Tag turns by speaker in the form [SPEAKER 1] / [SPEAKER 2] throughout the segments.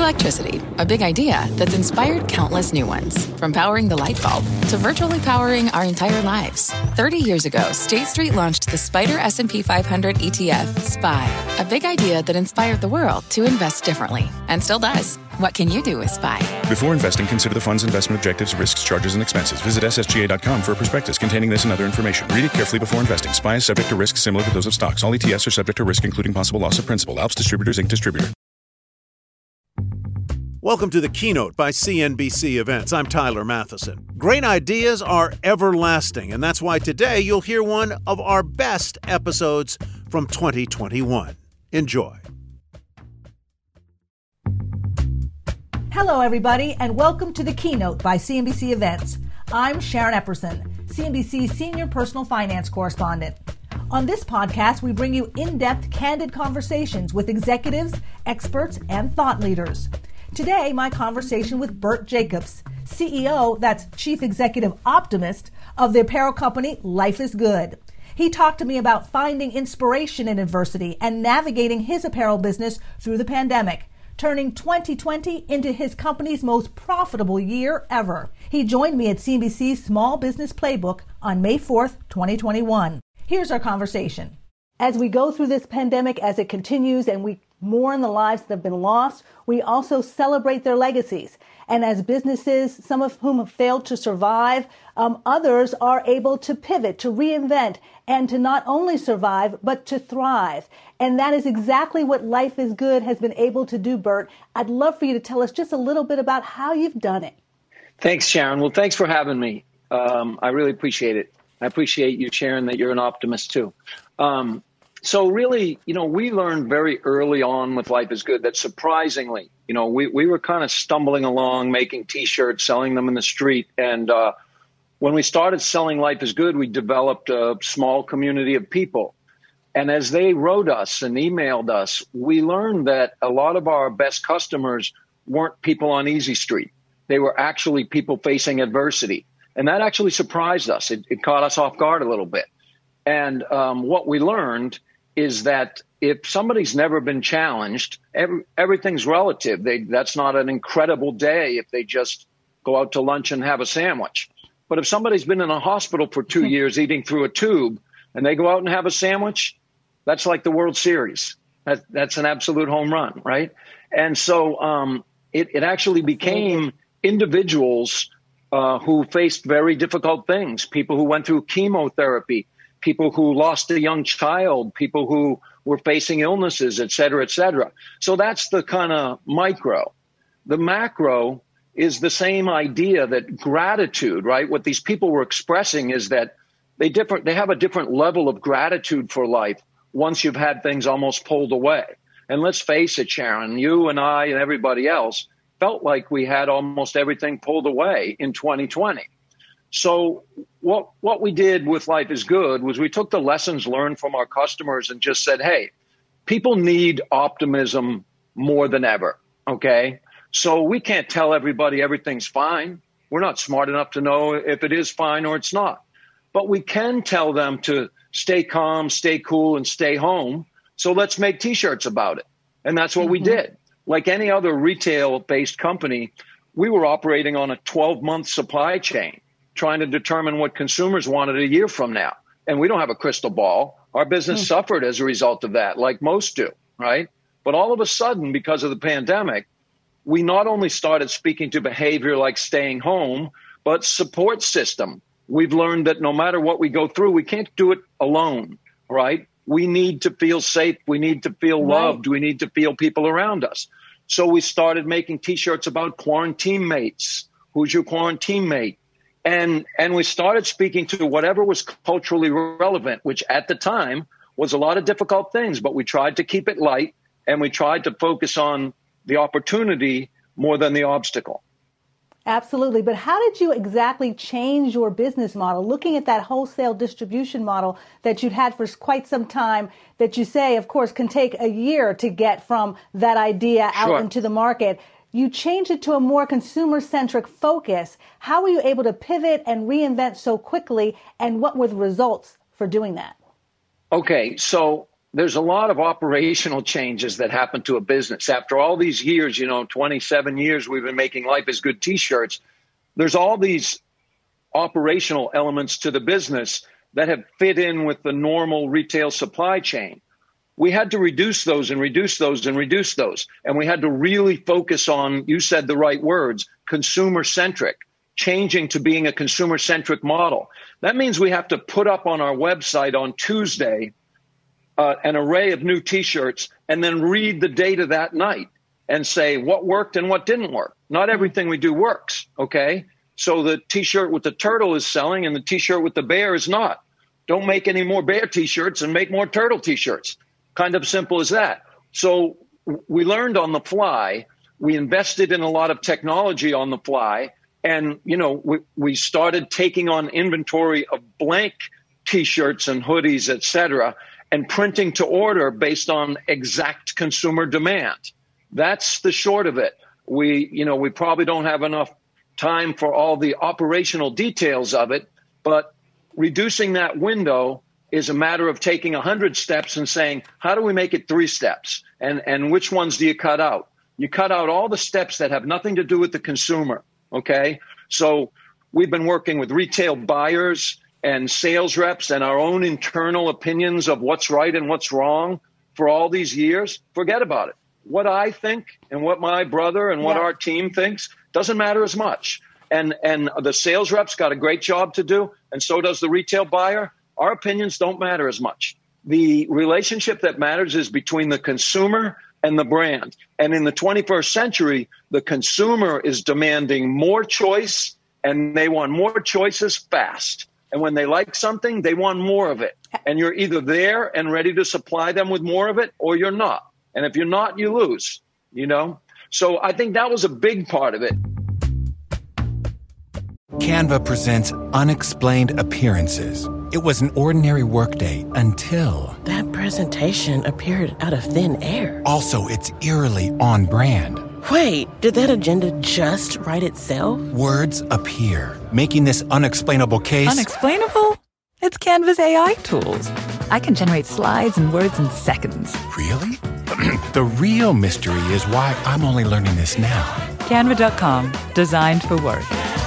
[SPEAKER 1] Electricity, a big idea that's inspired countless new ones. From powering the light bulb to virtually powering our entire lives. 30 years ago, State Street launched the SPDR S&P 500 ETF, SPY. A big idea that inspired the world to invest differently. And still does. What can you do with SPY?
[SPEAKER 2] Before investing, consider the fund's investment objectives, risks, charges, and expenses. Visit ssga.com for a prospectus containing this and other information. Read it carefully before investing. SPY is subject to risks similar to those of stocks. All ETFs are subject to risk, including possible loss of principal. Alps Distributors, Inc. Distributor.
[SPEAKER 3] Welcome to the Keynote by CNBC Events. I'm Tyler Matheson. Great ideas are everlasting, and that's why today you'll hear one of our best episodes from 2021. Enjoy.
[SPEAKER 4] Hello, everybody, and welcome to the Keynote by CNBC Events. I'm Sharon Epperson, CNBC's senior personal finance correspondent. On this podcast, we bring you in-depth, candid conversations with executives, experts, and thought leaders. Today, my conversation with Burt Jacobs, CEO, that's Chief Executive Optimist, of the apparel company Life is Good. He talked to me about finding inspiration in adversity and navigating his apparel business through the pandemic, turning 2020 into his company's most profitable year ever. He joined me at CNBC's Small Business Playbook on May 4th, 2021. Here's our conversation. As we go through this pandemic, as it continues and we mourn the lives that have been lost, we also celebrate their legacies. And as businesses, some of whom have failed to survive, others are able to pivot, to reinvent, and to not only survive, but to thrive. And that is exactly what Life is Good has been able to do, Burt. I'd love for you to tell us just a little bit about how you've done it.
[SPEAKER 5] Thanks, Sharon. Well, thanks for having me. I really appreciate it. I appreciate you sharing that you're an optimist, too. So really, we learned very early on with Life is Good that surprisingly, we were kind of stumbling along, making T-shirts, selling them in the street. And when we started selling Life is Good, we developed a small community of people. And as they wrote us and emailed us, we learned that a lot of our best customers weren't people on Easy Street. They were actually people facing adversity. And that actually surprised us. It caught us off guard a little bit. And what we learned is that if somebody's never been challenged, everything's relative. That's not an incredible day if they just go out to lunch and have a sandwich. But if somebody's been in a hospital for 2 years eating through a tube and they go out and have a sandwich, that's like the World Series. That's an absolute home run, right? And so it actually became individuals who faced very difficult things, people who went through chemotherapy, people who lost a young child, people who were facing illnesses, et cetera, et cetera. So that's the kind of micro. The macro is the same idea that gratitude, right? What these people were expressing is that they have a different level of gratitude for life once you've had things almost pulled away. And let's face it, Sharon, you and I and everybody else felt like we had almost everything pulled away in 2020. So what we did with Life is Good was we took the lessons learned from our customers and just said, hey, people need optimism more than ever, okay? So we can't tell everybody everything's fine. We're not smart enough to know if it is fine or it's not. But we can tell them to stay calm, stay cool, and stay home. So let's make T-shirts about it. And that's what we did. Like any other retail-based company, we were operating on a 12-month supply chain, trying to determine what consumers wanted a year from now. And we don't have a crystal ball. Our business suffered as a result of that, like most do, right? But all of a sudden, because of the pandemic, we not only started speaking to behavior like staying home, but support system. We've learned that no matter what we go through, we can't do it alone, right? We need to feel safe. We need to feel loved. We need to feel people around us. So we started making T-shirts about quarantine mates. Who's your quarantine mate? And we started speaking to whatever was culturally relevant, which at the time was a lot of difficult things, but we tried to keep it light and we tried to focus on the opportunity more than the obstacle.
[SPEAKER 4] Absolutely. But how did you exactly change your business model? Looking at that wholesale distribution model that you'd had for quite some time, that you say, of course, can take a year to get from that idea out into the market. You changed it to a more consumer-centric focus. How were you able to pivot and reinvent so quickly, and what were the results for doing that?
[SPEAKER 5] Okay, so there's a lot of operational changes that happen to a business. After all these years, 27 years we've been making Life is Good t-shirts, there's all these operational elements to the business that have fit in with the normal retail supply chain. We had to reduce those and reduce those and reduce those. And we had to really focus on, you said the right words, consumer-centric, changing to being a consumer-centric model. That means we have to put up on our website on Tuesday an array of new t-shirts and then read the data that night and say what worked and what didn't work. Not everything we do works, okay? So the t-shirt with the turtle is selling and the t-shirt with the bear is not. Don't make any more bear t-shirts and make more turtle t-shirts. Kind of simple as that. So we learned on the fly. We invested in a lot of technology on the fly. And, we started taking on inventory of blank T-shirts and hoodies, et cetera, and printing to order based on exact consumer demand. That's the short of it. We probably don't have enough time for all the operational details of it, but reducing that window is a matter of taking 100 steps and saying, how do we make it 3 steps? And which ones do you cut out? You cut out all the steps that have nothing to do with the consumer. Okay, so we've been working with retail buyers and sales reps and our own internal opinions of what's right and what's wrong for all these years. Forget about it. What I think and what my brother and what our team thinks doesn't matter as much. And the sales reps got a great job to do, and so does the retail buyer. Our opinions don't matter as much. The relationship that matters is between the consumer and the brand. And in the 21st century, the consumer is demanding more choice, and they want more choices fast. And when they like something, they want more of it. And you're either there and ready to supply them with more of it, or you're not. And if you're not, you lose, So I think that was a big part of it.
[SPEAKER 6] Canva presents Unexplained Appearances. It was an ordinary workday until...
[SPEAKER 7] that presentation appeared out of thin air.
[SPEAKER 6] Also, it's eerily on brand.
[SPEAKER 7] Wait, did that agenda just write itself?
[SPEAKER 6] Words appear, making this unexplainable case...
[SPEAKER 8] Unexplainable? It's Canva's AI tools. I can generate slides and words in seconds.
[SPEAKER 6] Really? The real mystery is why I'm only learning this now.
[SPEAKER 8] Canva.com. Designed for work.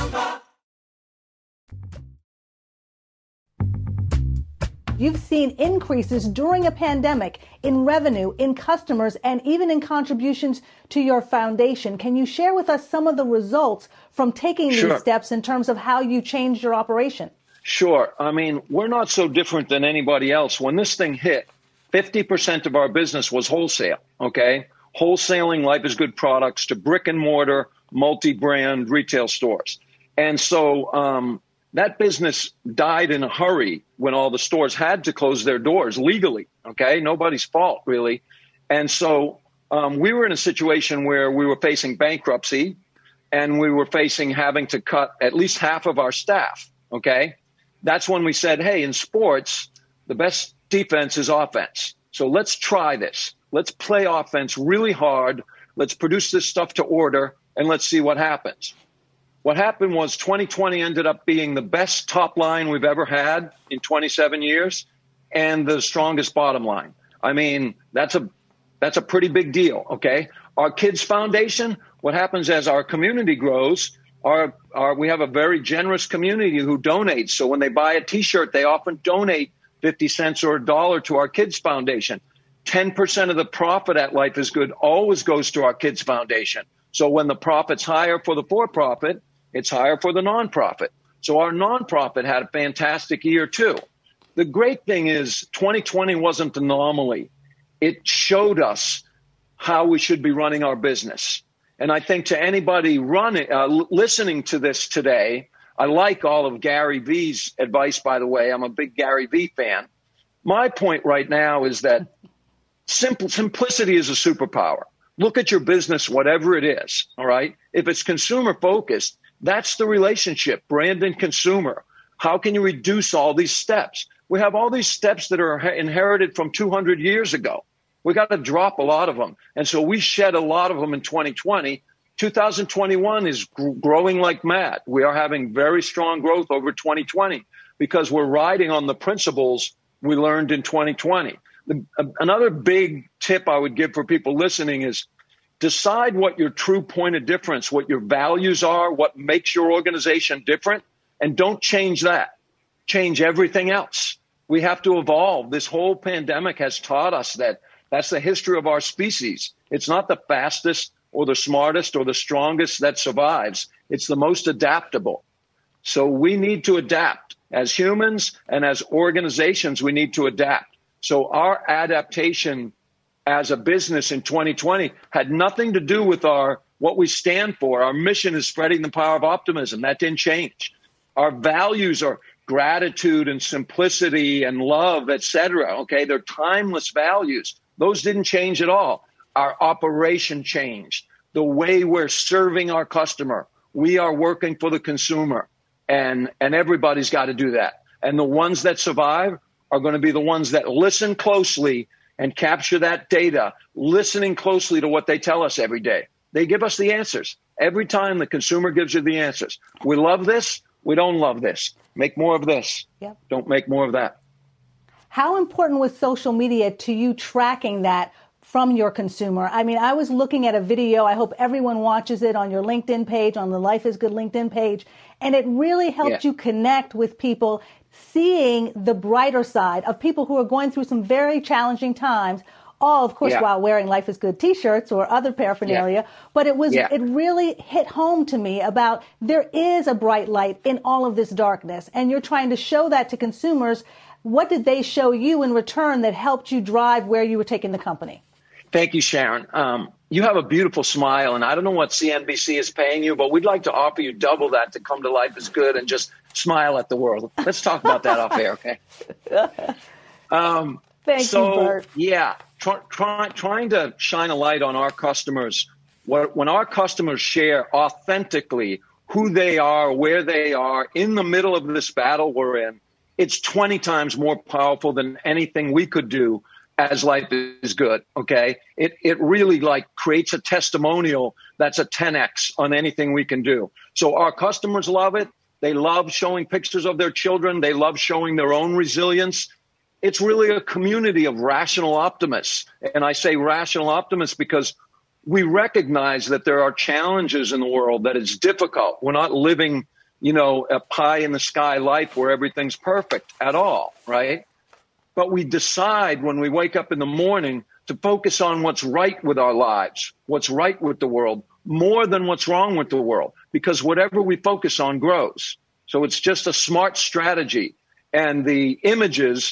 [SPEAKER 4] You've seen increases during a pandemic in revenue, in customers, and even in contributions to your foundation. Can you share with us some of the results from taking these steps in terms of how you changed your operation?
[SPEAKER 5] Sure. I mean, we're not so different than anybody else. When this thing hit, 50% of our business was wholesale, okay? Wholesaling Life is Good products to brick and mortar, multi-brand retail stores. And so that business died in a hurry when all the stores had to close their doors legally, okay? Nobody's fault, really. And so we were in a situation where we were facing bankruptcy and we were facing having to cut at least half of our staff, okay? That's when we said, hey, in sports, the best defense is offense. So let's try this. Let's play offense really hard. Let's produce this stuff to order, and let's see what happens. What happened was 2020 ended up being the best top line we've ever had in 27 years and the strongest bottom line. I mean, that's a pretty big deal, okay? Our Kids Foundation, what happens as our community grows, we have a very generous community who donates. So when they buy a T-shirt, they often donate 50 cents or $1 to our Kids Foundation. 10% of the profit at Life is Good always goes to our Kids Foundation. So when the profit's higher for the for-profit, it's higher for the nonprofit. So our nonprofit had a fantastic year too. The great thing is 2020 wasn't an anomaly. It showed us how we should be running our business. And I think to anybody listening to this today, I like all of Gary Vee's advice, by the way. I'm a big Gary Vee fan. My point right now is that simplicity is a superpower. Look at your business, whatever it is, all right? If it's consumer-focused, that's the relationship, brand and consumer. How can you reduce all these steps? We have all these steps that are inherited from 200 years ago. We got to drop a lot of them. And so we shed a lot of them in 2020. 2021 is growing like mad. We are having very strong growth over 2020 because we're riding on the principles we learned in 2020. Another big tip I would give for people listening is decide what your true point of difference, what your values are, what makes your organization different, and don't change that. Change everything else. We have to evolve. This whole pandemic has taught us that that's the history of our species. It's not the fastest or the smartest or the strongest that survives. It's the most adaptable. So we need to adapt. As humans and as organizations, we need to adapt. So our adaptation as a business in 2020 had nothing to do with what we stand for. Our mission is spreading the power of optimism. That didn't change. Our values are gratitude and simplicity and love, etc. Okay, they're timeless values. Those didn't change at all. Our operation changed. The way we're serving our customer. We are working for the consumer, and everybody's got to do that. And the ones that survive are going to be the ones that listen closely and capture that data, listening closely to what they tell us every day. They give us the answers. Every time the consumer gives you the answers. We love this. We don't love this. Make more of this. Yep. Don't make more of that.
[SPEAKER 4] How important was social media to you tracking that from your consumer? I mean, I was looking at a video. I hope everyone watches it on your LinkedIn page, on the Life is Good LinkedIn page. And it really helped you connect with people, seeing the brighter side of people who are going through some very challenging times. All, of course, while wearing Life is Good T-shirts or other paraphernalia. But it really hit home to me about there is a bright light in all of this darkness. And you're trying to show that to consumers. What did they show you in return that helped you drive where you were taking the company?
[SPEAKER 5] Thank you, Sharon. You have a beautiful smile, and I don't know what CNBC is paying you, but we'd like to offer you double that to come to Life is Good and just smile at the world. Let's talk about that off air, okay?
[SPEAKER 4] Thank you, Bert.
[SPEAKER 5] Yeah, trying to shine a light on our customers. When our customers share authentically who they are, where they are, in the middle of this battle we're in, it's 20 times more powerful than anything we could do as Life is Good, okay? It really creates a testimonial that's a 10x on anything we can do. So our customers love it. They love showing pictures of their children. They love showing their own resilience. It's really a community of rational optimists. And I say rational optimists because we recognize that there are challenges in the world, that it's difficult. We're not living, a pie in the sky life where everything's perfect at all, right? But we decide when we wake up in the morning to focus on what's right with our lives, what's right with the world, more than what's wrong with the world, because whatever we focus on grows. So it's just a smart strategy. And the images,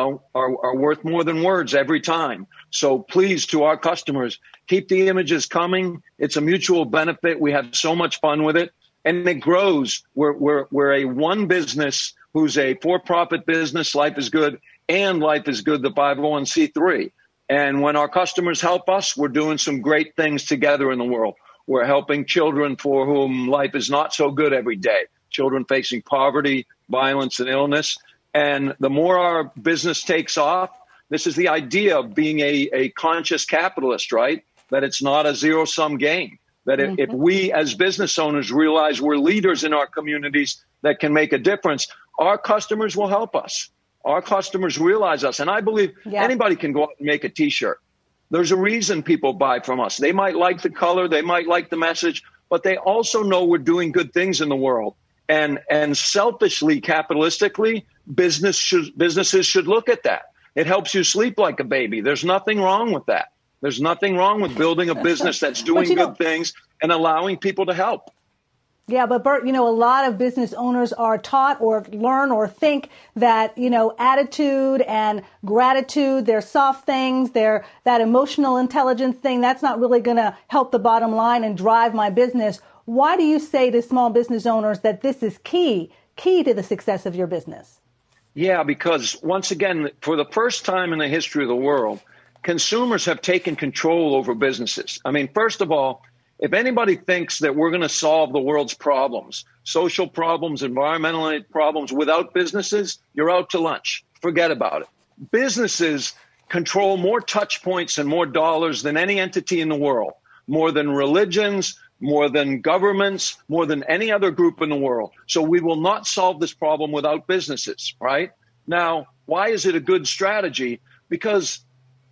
[SPEAKER 5] are worth more than words every time. So please, to our customers, keep the images coming. It's a mutual benefit. We have so much fun with it. And it grows. We're a one business who's a for-profit business, Life is Good, and Life is Good, the 501c3. And when our customers help us, we're doing some great things together in the world. We're helping children for whom life is not so good every day, children facing poverty, violence, and illness. And the more our business takes off, this is the idea of being a conscious capitalist, right? That it's not a zero-sum game. That if we as business owners realize we're leaders in our communities that can make a difference, our customers will help us. Our customers realize us. And I believe anybody can go out and make a T-shirt. There's a reason people buy from us. They might like the color, they might like the message, but they also know we're doing good things in the world. And selfishly, capitalistically, businesses should look at that. It helps you sleep like a baby. There's nothing wrong with that. There's nothing wrong with building a business that's doing good things and allowing people to help.
[SPEAKER 4] Yeah, but Bert, a lot of business owners are taught or learn or think that, attitude and gratitude, they're soft things, they're that emotional intelligence thing, that's not really going to help the bottom line and drive my business. Why do you say to small business owners that this is key to the success of your business?
[SPEAKER 5] Yeah, because once again, for the first time in the history of the world, consumers have taken control over businesses. I mean, first of all, if anybody thinks that we're going to solve the world's problems, social problems, environmental problems without businesses, you're out to lunch. Forget about it. Businesses control more touch points and more dollars than any entity in the world, more than religions, more than governments, more than any other group in the world. So we will not solve this problem without businesses, right? Now, why is it a good strategy? Because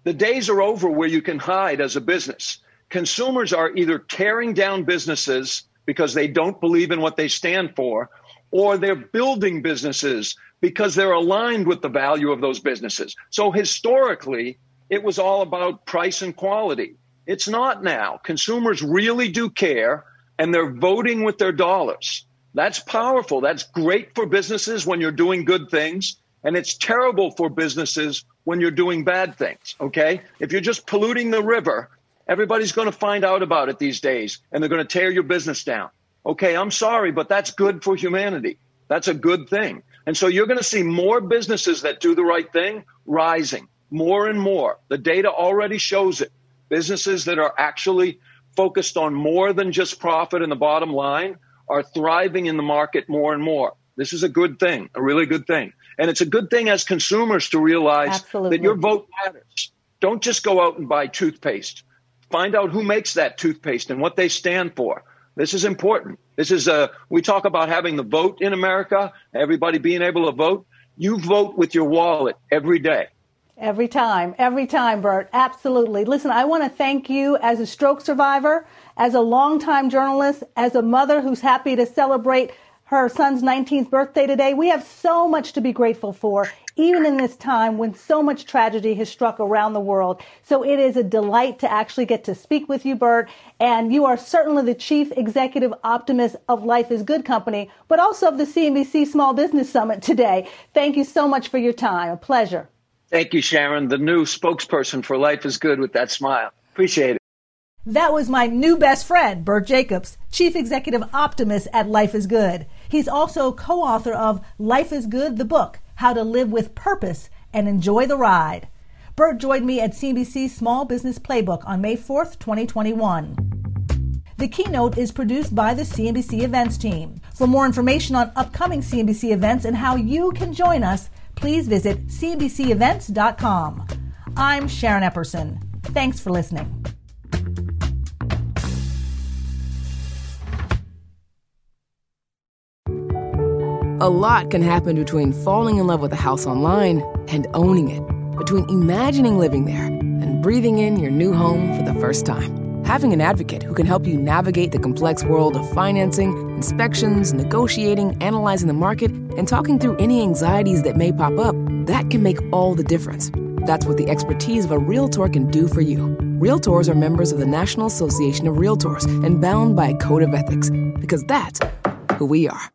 [SPEAKER 5] The days are over where you can hide as a business. Consumers are either tearing down businesses because they don't believe in what they stand for, or they're building businesses because they're aligned with the value of those businesses. So historically, it was all about price and quality. It's not now. Consumers really do care, and they're voting with their dollars. That's powerful. That's great for businesses when you're doing good things, and it's terrible for businesses when you're doing bad things, okay? If you're just polluting the river, everybody's going to find out about it these days, and they're going to tear your business down. Okay, I'm sorry, but that's good for humanity. That's a good thing. And so you're going to see more businesses that do the right thing rising, more and more. The data already shows it. Businesses that are actually focused on more than just profit and the bottom line are thriving in the market more and more. This is a good thing, a really good thing. And it's a good thing as consumers to realize that your vote matters. Don't just go out and buy toothpaste. Find out who makes that toothpaste and what they stand for. This is important. This is we talk about having the vote in America, everybody being able to vote. You vote with your wallet every day.
[SPEAKER 4] Every time, Bert. Absolutely. Listen, I want to thank you as a stroke survivor, as a longtime journalist, as a mother who's happy to celebrate her son's 19th birthday today. We have so much to be grateful for, even in this time when so much tragedy has struck around the world. So it is a delight to actually get to speak with you, Bert. And you are certainly the chief executive optimist of Life is Good Company, but also of the CNBC Small Business Summit today. Thank you so much for your time. A pleasure.
[SPEAKER 5] Thank you, Sharon, the new spokesperson for Life is Good with that smile. Appreciate it.
[SPEAKER 4] That was my new best friend, Bert Jacobs, Chief Executive Optimist at Life is Good. He's also co-author of Life is Good, the book, How to Live with Purpose and Enjoy the Ride. Bert joined me at CNBC's Small Business Playbook on May 4th, 2021. The keynote is produced by the CNBC Events team. For more information on upcoming CNBC events and how you can join us, please visit cnbcevents.com. I'm Sharon Epperson. Thanks for listening.
[SPEAKER 9] A lot can happen between falling in love with a house online and owning it, between imagining living there and breathing in your new home for the first time. Having an advocate who can help you navigate the complex world of financing, inspections, negotiating, analyzing the market, and talking through any anxieties that may pop up, that can make all the difference. That's what the expertise of a Realtor can do for you. Realtors are members of the National Association of Realtors and bound by a code of ethics, because that's who we are.